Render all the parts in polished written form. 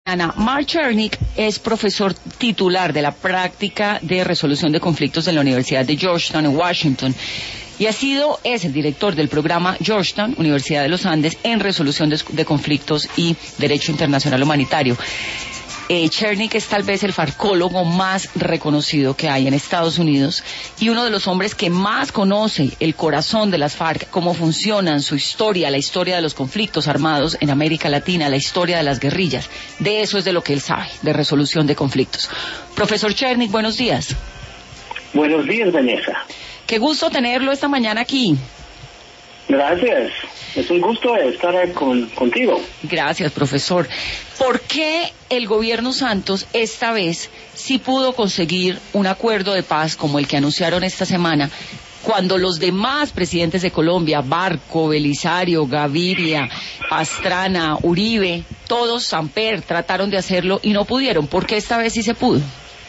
Ana, Mark Chernik es profesor titular de la práctica de resolución de conflictos de la Universidad de Georgetown en Washington y es el director del programa Georgetown, Universidad de los Andes, en resolución de conflictos y derecho internacional humanitario. Chernik es tal vez el farcólogo más reconocido que hay en Estados Unidos y uno de los hombres que más conoce el corazón de las FARC, cómo funcionan, su historia, la historia de los conflictos armados en América Latina, la historia de las guerrillas. De eso es de lo que él sabe, de resolución de conflictos. Profesor Chernik, buenos días. Buenos días, Vanessa. Qué gusto tenerlo esta mañana aquí. Gracias. Es un gusto estar contigo. Gracias, profesor. ¿Por qué el gobierno Santos esta vez sí pudo conseguir un acuerdo de paz como el que anunciaron esta semana, cuando los demás presidentes de Colombia, Barco, Belisario, Gaviria, Pastrana, Uribe, todos, Samper, trataron de hacerlo y no pudieron? ¿Por qué esta vez sí se pudo?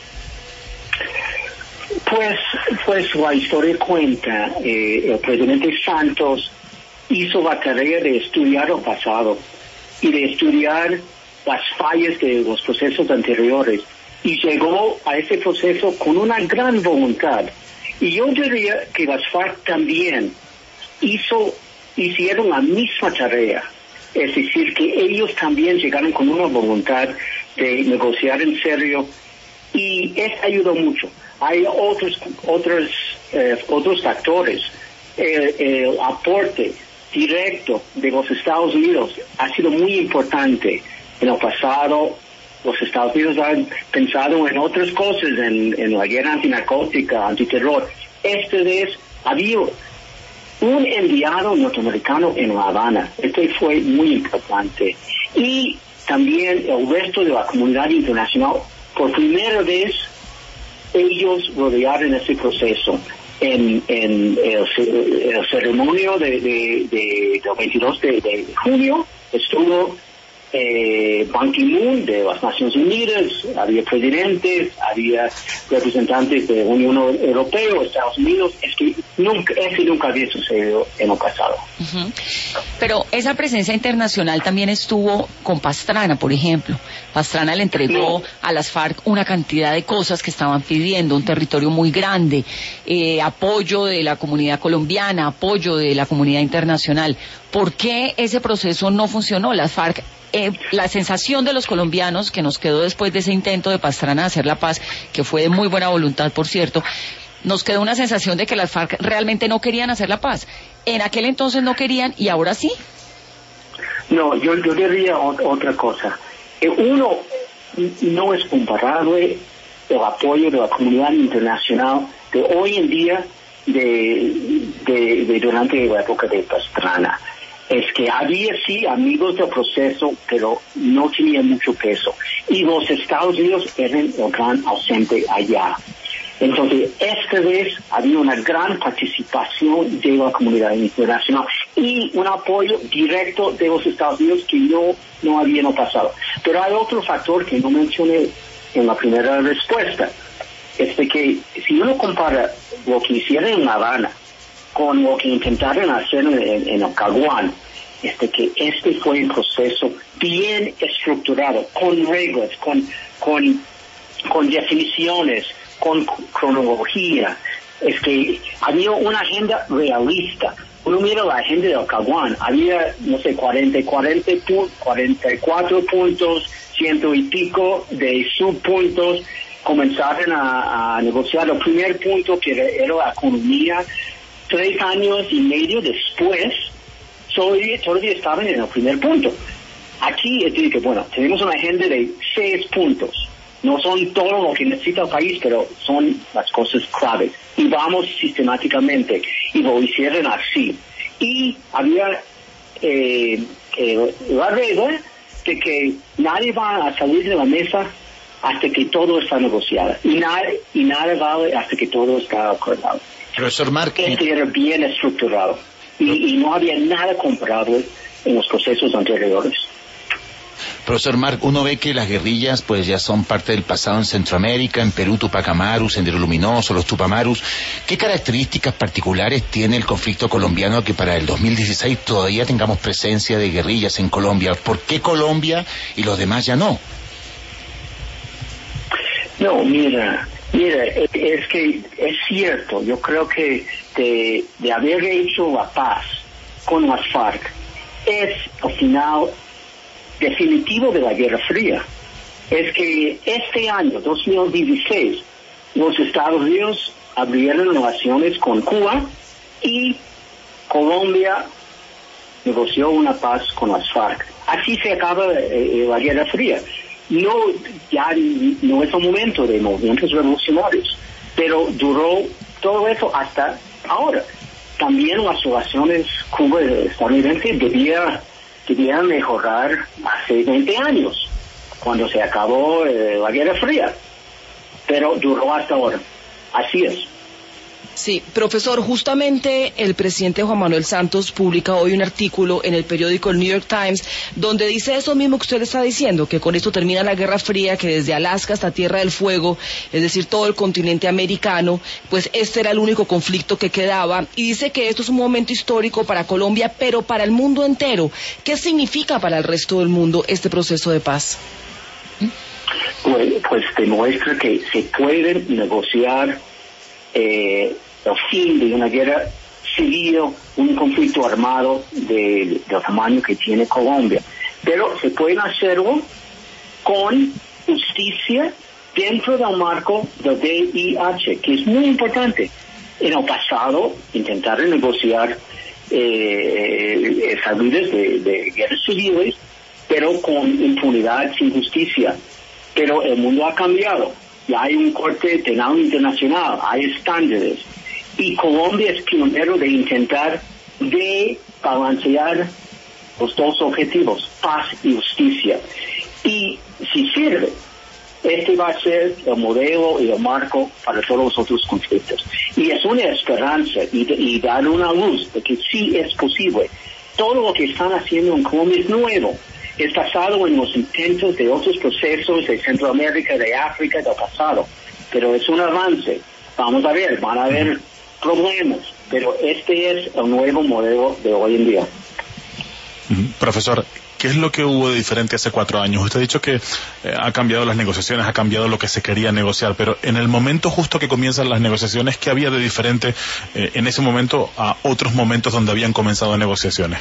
Pues la historia cuenta, el presidente Santos hizo la tarea de estudiar el pasado y de estudiar las fallas de los procesos anteriores y llegó a ese proceso con una gran voluntad. Y yo diría que las FARC también hicieron la misma tarea, es decir, que ellos también llegaron con una voluntad de negociar en serio y eso ayudó mucho. Hay otros factores. El aporte directo de los Estados Unidos ha sido muy importante. En el pasado, los Estados Unidos han pensado en otras cosas, en la guerra antinarcótica, antiterror. Esta vez había un enviado norteamericano en La Habana. Este fue muy importante. Y también el resto de la comunidad internacional, por primera vez, ellos rodearon ese proceso. En el ceremonio del 22 de junio estuvo Ban Ki-moon de las Naciones Unidas, había presidentes, había representantes de la Unión Europea, Estados Unidos. Es que nunca había sucedido en el pasado. Uh-huh. Pero esa presencia internacional también estuvo con Pastrana, por ejemplo. Pastrana le entregó a las FARC una cantidad de cosas que estaban pidiendo, un territorio muy grande, apoyo de la comunidad colombiana, apoyo de la comunidad internacional. ¿Por qué ese proceso no funcionó? Las FARC, la sensación de los colombianos que nos quedó después de ese intento de Pastrana de hacer la paz, que fue de muy buena voluntad, por cierto, nos quedó una sensación de que las FARC realmente no querían hacer la paz. En aquel entonces no querían y ahora sí. No, yo diría otra cosa. Uno, no es comparable el apoyo de la comunidad internacional de hoy en día de durante la época de Pastrana. Es que había sí amigos del proceso, pero no tenían mucho peso. Y los Estados Unidos eran el gran ausente allá. Entonces, esta vez había una gran participación de la comunidad internacional y un apoyo directo de los Estados Unidos que no había en el pasado. Pero hay otro factor que no mencioné en la primera respuesta. Es de que si uno compara lo que hicieron en La Habana con lo que intentaron hacer en el Caguán, que este fue un proceso bien estructurado, con reglas, con definiciones, con cronología. Es que había una agenda realista. Uno mira la agenda del Caguán, había, 44 puntos, 100 y pico de subpuntos. Comenzaron a negociar el primer punto, que era la economía. 3 años y medio después, todavía estaban en el primer punto. Aquí es decir que, tenemos una agenda de 6 puntos. No son todo lo que necesita el país, pero son las cosas claves. Y vamos sistemáticamente. Y lo hicieron así. Y había la regla de que nadie va a salir de la mesa hasta que todo está negociado. Y nada vale hasta que todo está acordado. Profesor Mark, era bien estructurado y no había nada comparable en los procesos anteriores. Profesor Mark, uno ve que las guerrillas pues ya son parte del pasado en Centroamérica, en Perú, Tupac Amaru, Sendero Luminoso, los Tupamarus. ¿Qué características particulares tiene el conflicto colombiano que para el 2016 todavía tengamos presencia de guerrillas en Colombia? ¿Por qué Colombia y los demás ya no? No, mira, es que es cierto, yo creo que de haber hecho la paz con las FARC es el final definitivo de la Guerra Fría. Es que este año, 2016, los Estados Unidos abrieron relaciones con Cuba y Colombia negoció una paz con las FARC. Así se acaba la Guerra Fría. Ya no es el momento de movimientos revolucionarios, pero duró todo eso hasta ahora. También las relaciones Cuba-estadounidenses debían mejorar hace 20 años, cuando se acabó la Guerra Fría, pero duró hasta ahora. Así es. Sí, profesor, justamente el presidente Juan Manuel Santos publica hoy un artículo en el periódico el New York Times donde dice eso mismo que usted está diciendo, que con esto termina la Guerra Fría, que desde Alaska hasta Tierra del Fuego, es decir, todo el continente americano, pues este era el único conflicto que quedaba, y dice que esto es un momento histórico para Colombia, pero para el mundo entero. ¿Qué significa para el resto del mundo este proceso de paz? Pues demuestra que se puede negociar el fin de una guerra civil, un conflicto armado del tamaño que tiene Colombia. Pero se puede hacerlo con justicia dentro del marco del DIH, que es muy importante. En el pasado intentaron negociar salidas de guerras civiles, pero con impunidad, sin justicia. Pero el mundo ha cambiado. Ya hay un corte penal internacional, hay estándares. Y Colombia es pionero de intentar balancear los dos objetivos, paz y justicia. Y si sirve, este va a ser el modelo y el marco para todos los otros conflictos. Y es una esperanza y dar una luz de que sí es posible. Todo lo que están haciendo en Colombia es nuevo. Es basado en los intentos de otros procesos de Centroamérica, de África, del pasado. Pero es un avance. Vamos a ver, van a haber problemas. Pero este es el nuevo modelo de hoy en día. Profesor, ¿qué es lo que hubo de diferente hace 4 años? Usted ha dicho que ha cambiado las negociaciones, ha cambiado lo que se quería negociar, pero en el momento justo que comienzan las negociaciones, ¿qué había de diferente en ese momento a otros momentos donde habían comenzado negociaciones?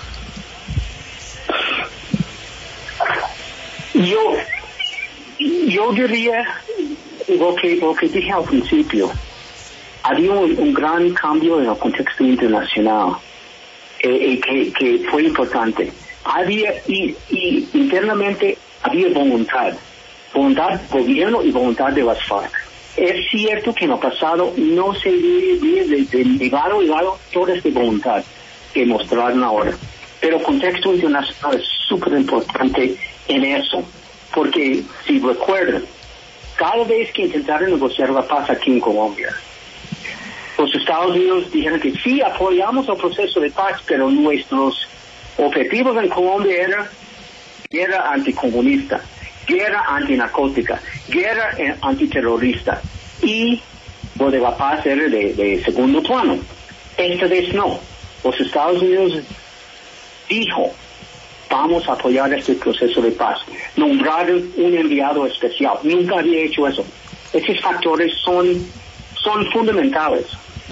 Yo diría lo que dije al principio. Había un gran cambio en el contexto internacional que fue importante. Y internamente había voluntad del gobierno y voluntad de las FARC. Es cierto que en el pasado no se veía de lado y lado toda esta voluntad que mostraron ahora. Pero el contexto internacional es súper importante en eso, porque si recuerdan, cada vez que intentaron negociar la paz aquí en Colombia, los Estados Unidos dijeron que sí, apoyamos el proceso de paz, pero nuestros objetivos en Colombia eran guerra anticomunista, guerra antinarcótica, guerra antiterrorista, y lo de la paz era de segundo plano. Esta vez no. Los Estados Unidos dijo, vamos a apoyar este proceso de paz. Nombraron un enviado especial. Nunca había hecho eso. Esos factores son fundamentales.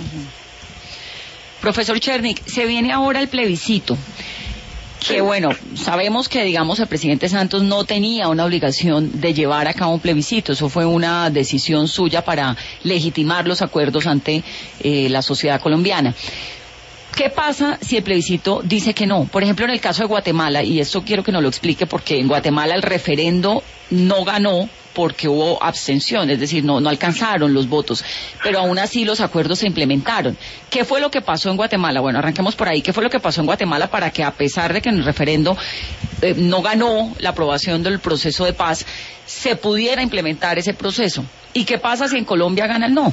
Profesor Chernik, se viene ahora el plebiscito. Que bueno, sabemos que digamos el presidente Santos no tenía una obligación de llevar a cabo un plebiscito, eso fue una decisión suya para legitimar los acuerdos ante la sociedad colombiana. ¿Qué pasa si el plebiscito dice que no? Por ejemplo, en el caso de Guatemala, y esto quiero que nos lo explique porque en Guatemala el referendo no ganó porque hubo abstención, es decir, no alcanzaron los votos, pero aún así los acuerdos se implementaron. ¿Qué fue lo que pasó en Guatemala? Bueno, arranquemos por ahí. ¿Qué fue lo que pasó en Guatemala para que, a pesar de que en el referendo no ganó la aprobación del proceso de paz, se pudiera implementar ese proceso? ¿Y qué pasa si en Colombia gana el no?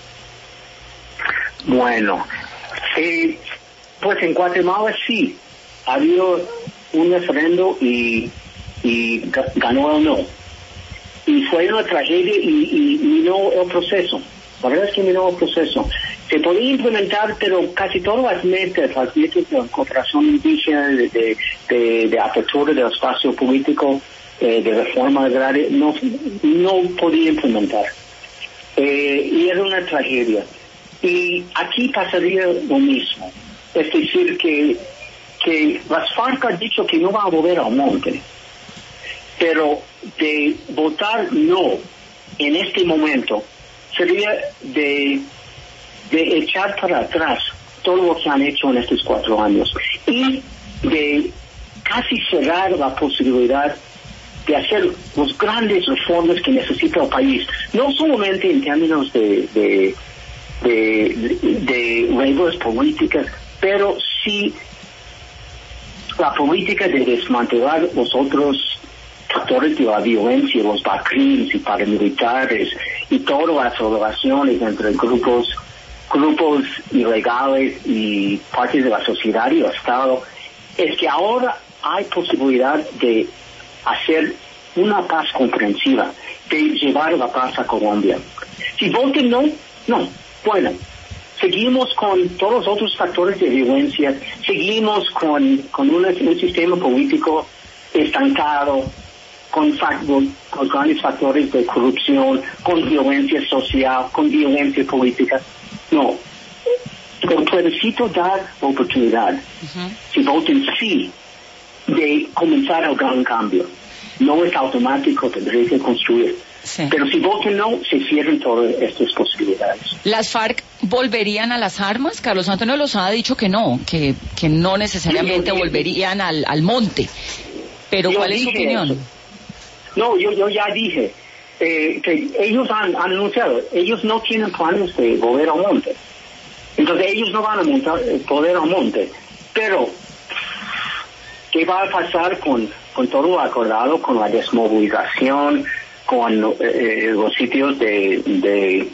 Bueno, pues en Guatemala sí, ha habido un referendo y ganó el no. Y fue una tragedia y minó el proceso. La verdad es que minó el proceso. Se podía implementar, pero casi todas las metas de cooperación indígena, de apertura del espacio político, de reforma agraria no podía implementar. Y era una tragedia. Y aquí pasaría lo mismo. Es decir, que las FARC han dicho que no va a volver al monte. Pero de votar no en este momento sería de echar para atrás todo lo que han hecho en estos 4 años y de casi cerrar la posibilidad de hacer los grandes reformas que necesita el país, no solamente en términos de reglas políticas, pero sí la política de desmantelar los otros factores de la violencia, los BACRIMs y paramilitares y todas las relaciones entre grupos ilegales y partes de la sociedad y el Estado. Es que ahora hay posibilidad de hacer una paz comprensiva, de llevar la paz a Colombia. Si voten no, bueno, seguimos con todos los otros factores de violencia, seguimos con un sistema político estancado, con grandes factores de corrupción, con violencia social, con violencia política. No, el plebiscito da oportunidad, si voten sí, de comenzar el gran cambio. No es automático, tendré que construir. Sí. Pero si voten no, se cierran todas estas posibilidades. ¿Las FARC volverían a las armas? Carlos Antonio Lozada ha dicho que no necesariamente volverían al monte. Pero ¿cuál es su opinión? Eso. No, yo ya dije que ellos han anunciado, ellos no tienen planes de volver al monte. Entonces ellos no van a volver al monte. Pero, ¿qué va a pasar con todo lo acordado, con la desmovilización, con los sitios de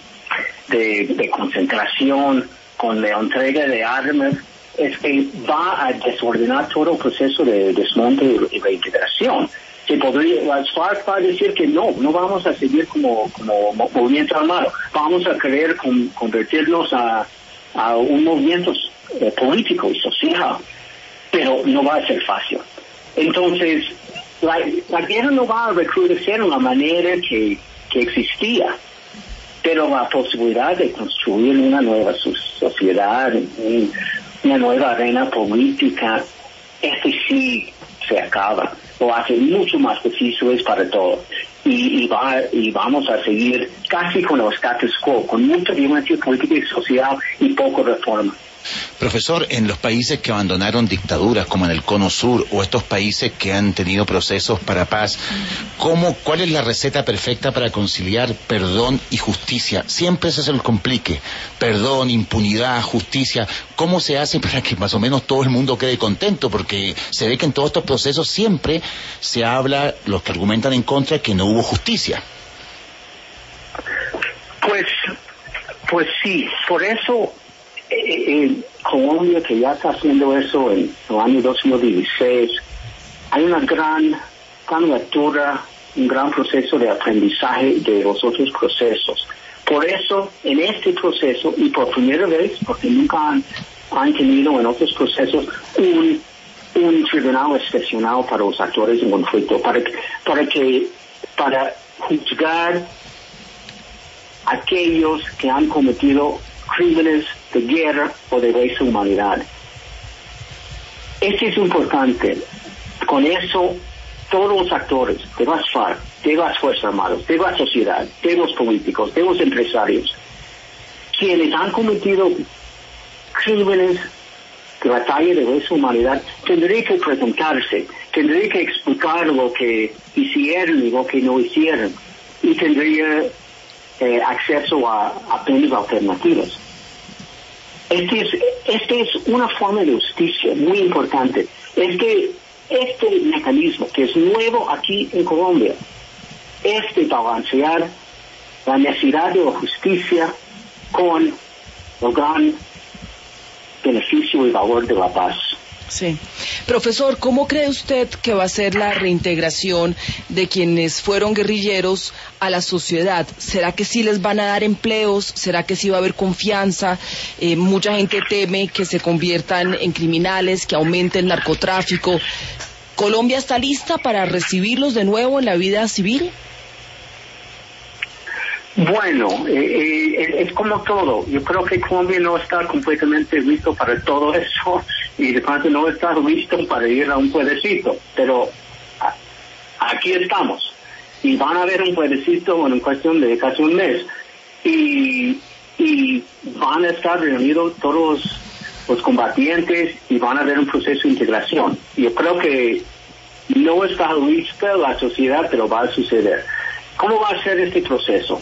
concentración, con la entrega de armas? Es que va a desordenar todo el proceso de desmonte y reintegración. Las FARC va a decir que no vamos a seguir como movimiento armado, vamos a querer convertirnos a un movimiento político y social, pero no va a ser fácil. Entonces, la guerra no va a recrudecer en la manera que existía, pero la posibilidad de construir una nueva sociedad, una nueva arena política, sí se acaba, lo hace mucho más difícil para todos. Y vamos a seguir casi con el status quo, con mucha violencia política y social y poco reforma. Profesor, en los países que abandonaron dictaduras, como en el Cono Sur, o estos países que han tenido procesos para paz, ¿cuál es la receta perfecta para conciliar perdón y justicia? Siempre se el complique. Perdón, impunidad, justicia. ¿Cómo se hace para que más o menos todo el mundo quede contento? Porque se ve que en todos estos procesos siempre se habla, los que argumentan en contra, que no hubo justicia. Pues sí, por eso Colombia, que ya está haciendo eso en el año 2016, hay una gran lectura, un gran proceso de aprendizaje de los otros procesos. Por eso, en este proceso, y por primera vez, porque nunca han tenido en otros procesos un tribunal excepcional para los actores en conflicto, para juzgar a aquellos que han cometido crímenes de guerra o de lesa humanidad. Esto es importante. Con eso, todos los actores de las FARC, de las Fuerzas Armadas, de la sociedad, de los políticos, de los empresarios, quienes han cometido crímenes de la talla de lesa humanidad, tendrán que preguntarse, tendrán que explicar lo que hicieron y lo que no hicieron, y tendría acceso a penas alternativas. Este es una forma de justicia muy importante. Este mecanismo, que es nuevo aquí en Colombia, es de balancear la necesidad de la justicia con el gran beneficio y valor de la paz. Sí. Profesor, ¿cómo cree usted que va a ser la reintegración de quienes fueron guerrilleros a la sociedad? ¿Será que sí les van a dar empleos? ¿Será que sí va a haber confianza? Mucha gente teme que se conviertan en criminales, que aumente el narcotráfico. ¿Colombia está lista para recibirlos de nuevo en la vida civil? Bueno, es como todo. Yo creo que Colombia no está completamente listo para todo eso y de pronto no está listo para ir a un pueblecito, pero aquí estamos y van a haber un pueblecito en cuestión de casi un mes y van a estar reunidos todos los combatientes y van a haber un proceso de integración. Yo creo que no está lista la sociedad, pero va a suceder. ¿Cómo va a ser este proceso?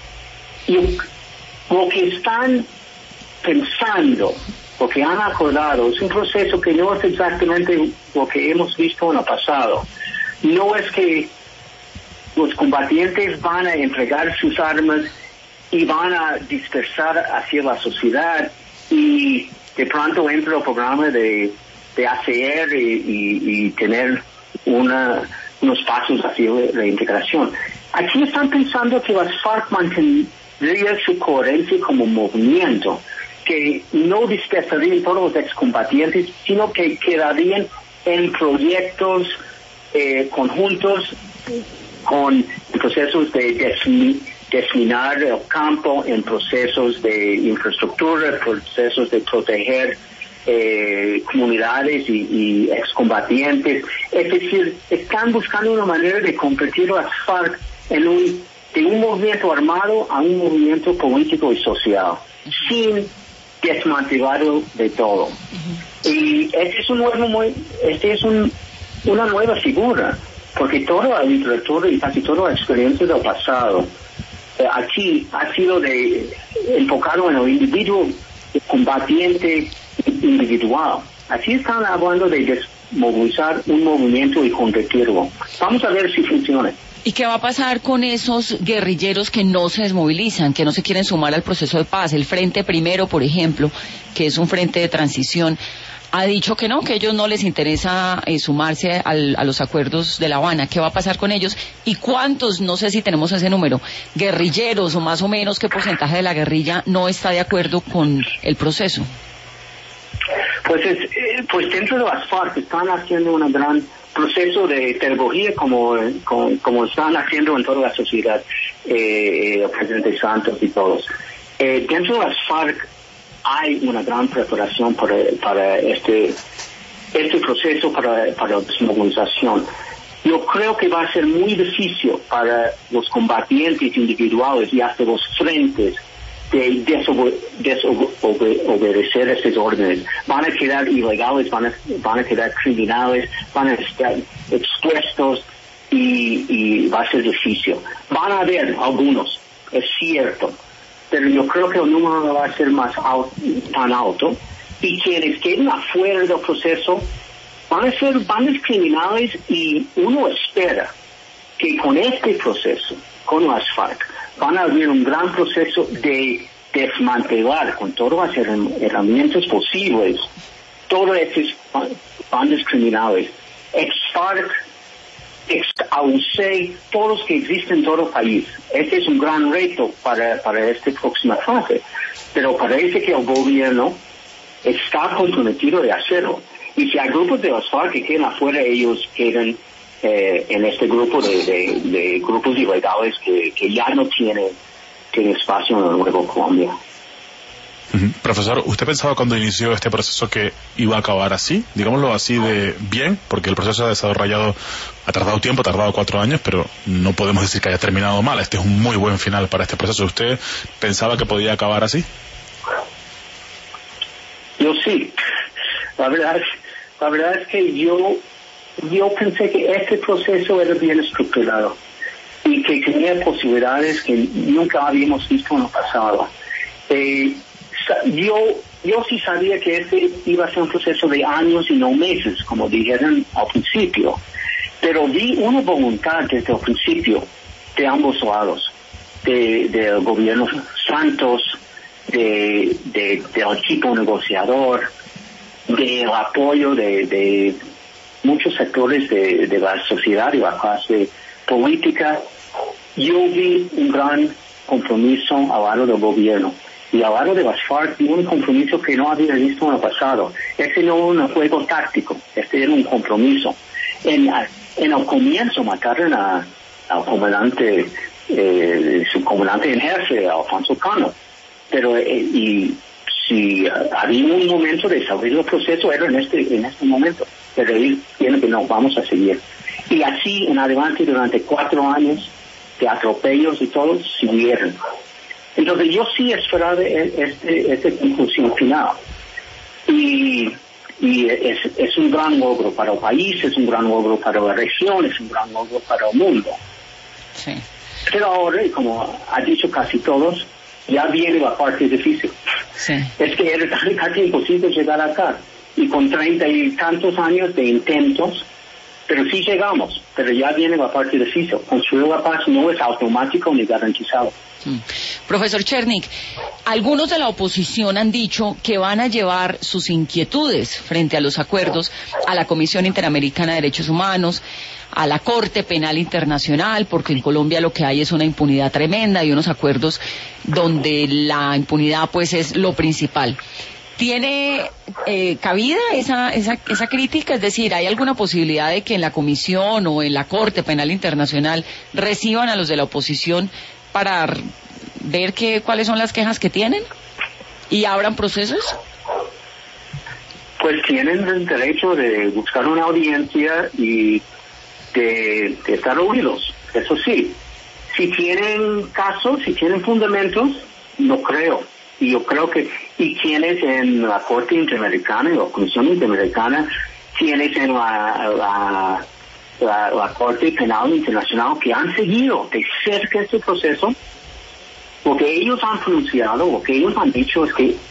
Lo que están pensando, lo que han acordado, es un proceso que no es exactamente lo que hemos visto en el pasado. No es que los combatientes van a entregar sus armas y van a dispersar hacia la sociedad y de pronto entra el programa de ACR y tener unos pasos hacia la integración. Aquí están pensando que las FARC mantendrían su coherencia como movimiento, que no dispersarían todos los excombatientes, sino que quedarían en proyectos conjuntos con procesos de desminar el campo, en procesos de infraestructura, procesos de proteger comunidades y excombatientes. Es decir, están buscando una manera de convertir las FARC de un movimiento armado a un movimiento político y social, sin desmantelarlo de todo. Y este es una nueva figura, porque toda la literatura y casi toda la experiencia del pasado aquí ha sido enfocado en el individuo combatiente individual. Aquí están hablando de desmovilizar un movimiento y convertirlo. Vamos a ver si funciona. ¿Y qué va a pasar con esos guerrilleros que no se desmovilizan, que no se quieren sumar al proceso de paz? El Frente Primero, por ejemplo, que es un frente de transición, ha dicho que no, que a ellos no les interesa sumarse a los acuerdos de La Habana. ¿Qué va a pasar con ellos? ¿Y cuántos, no sé si tenemos ese número, guerrilleros o más o menos qué porcentaje de la guerrilla no está de acuerdo con el proceso? Pues dentro de las FARC están haciendo un gran proceso de pedagogía como están haciendo en toda la sociedad, el presidente Santos y todos. Dentro de las FARC hay una gran preparación para este proceso, para la desmovilización. Yo creo que va a ser muy difícil para los combatientes individuales y hasta los frentes de desobedecer estas órdenes. Van a quedar ilegales, van a quedar criminales, van a estar expuestos y va a ser difícil. Van a haber algunos, es cierto, pero yo creo que el número no va a ser tan alto, y quienes queden afuera del proceso van a ser bandas criminales, y uno espera que con este proceso, con las FARC, van a haber un gran proceso de desmantelar con todas las herramientas posibles todas estas bandas criminales, ex-FARC, ex-AUC, todos los que existen en todo el país. Este es un gran reto para esta próxima fase, pero parece que el gobierno está comprometido de hacerlo. Y si hay grupos de las FARC que quedan afuera, ellos quedan en este grupo de grupos ilegales que ya no tienen espacio en el Nuevo Colombia. Profesor, ¿usted pensaba cuando inició este proceso que iba a acabar así? Digámoslo así de bien, porque el proceso ha desarrollado, ha tardado tiempo, ha tardado 4 años, pero no podemos decir que haya terminado mal. Este es un muy buen final para este proceso. ¿Usted pensaba que podía acabar así? Yo sí. La verdad es que yo pensé que este proceso era bien estructurado y que tenía posibilidades que nunca habíamos visto en el pasado. Yo sí sabía que este iba a ser un proceso de años y no meses, como dijeron al principio, pero vi una voluntad desde el principio de ambos lados, del gobierno Santos, del equipo negociador, del apoyo de muchos sectores de la sociedad y la clase política. Yo vi un gran compromiso al lado del gobierno, y al lado de las FARC vi un compromiso que no había visto en el pasado. Este no era un juego táctico, este era un compromiso. En el comienzo mataron al comandante, su comandante en jefe, Alfonso Cano. Pero, y si había un momento de salir del proceso, era en este momento. Pero él tiene que no, vamos a seguir. Y así en adelante durante 4 años de atropellos y todo, siguieron. Entonces yo sí esperaba este conclusión final. Y es un gran logro para el país, es un gran logro para la región, es un gran logro para el mundo. Sí. Pero ahora, como ha dicho casi todos, ya viene la parte difícil. Sí. Es que era casi imposible llegar acá. Y con 30 y tantos años de intentos, pero sí llegamos. Pero ya viene la parte difícil. Construir la paz no es automático ni garantizado. Profesor Chernik, algunos de la oposición han dicho que van a llevar sus inquietudes frente a los acuerdos a la Comisión Interamericana de Derechos Humanos, a la Corte Penal Internacional, porque en Colombia lo que hay es una impunidad tremenda y unos acuerdos donde la impunidad pues es lo principal. ¿Tiene cabida esa crítica? Es decir, ¿hay alguna posibilidad de que en la Comisión o en la Corte Penal Internacional reciban a los de la oposición para ver cuáles son las quejas que tienen y abran procesos? Pues tienen el derecho de buscar una audiencia y de estar oídos, eso sí. Si tienen casos, si tienen fundamentos, no creo. Y yo creo que, y quienes en la Corte Interamericana, en la Comisión Interamericana, quienes en la Corte Penal Internacional que han seguido de cerca este proceso, lo que ellos han pronunciado, lo que ellos han dicho es que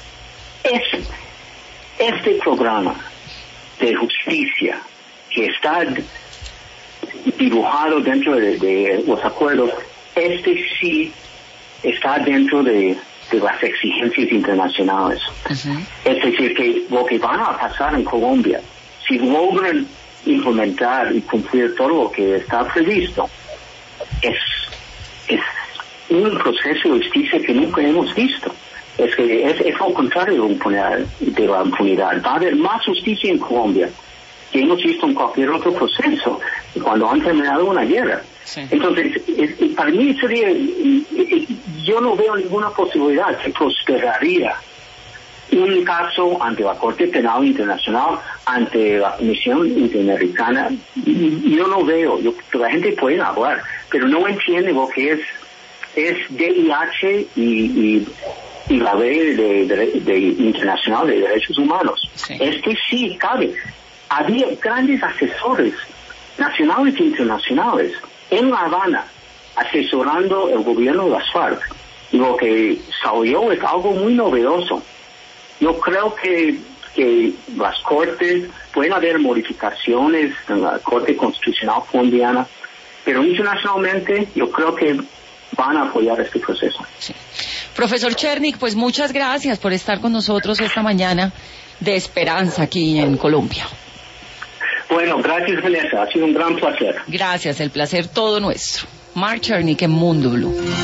este programa de justicia que está dibujado dentro de los acuerdos, sí está dentro de las exigencias internacionales. Uh-huh. Es decir, que lo que van a pasar en Colombia, si logran implementar y cumplir todo lo que está previsto, es un proceso de justicia que nunca hemos visto. Es que es lo contrario de la impunidad. Va a haber más justicia en Colombia que hemos visto en cualquier otro proceso cuando han terminado una guerra. Sí. Entonces, para mí yo no veo ninguna posibilidad que prosperaría un caso ante la Corte Penal Internacional, ante la Comisión Interamericana. Yo no veo, la gente puede hablar, pero no entiende lo que es DIH y la ley de internacional de derechos humanos. Sí. Sí cabe. Había grandes asesores nacionales e internacionales en La Habana asesorando el gobierno de las FARC. Lo que salió es algo muy novedoso. Yo creo que las cortes, pueden haber modificaciones en la Corte Constitucional colombiana, pero internacionalmente yo creo que van a apoyar este proceso. Sí. Profesor Chernik, pues muchas gracias por estar con nosotros esta mañana de esperanza aquí en Colombia. Bueno, gracias Vanessa, ha sido un gran placer. Gracias, el placer todo nuestro. Mark Chernik en Mundo Blue.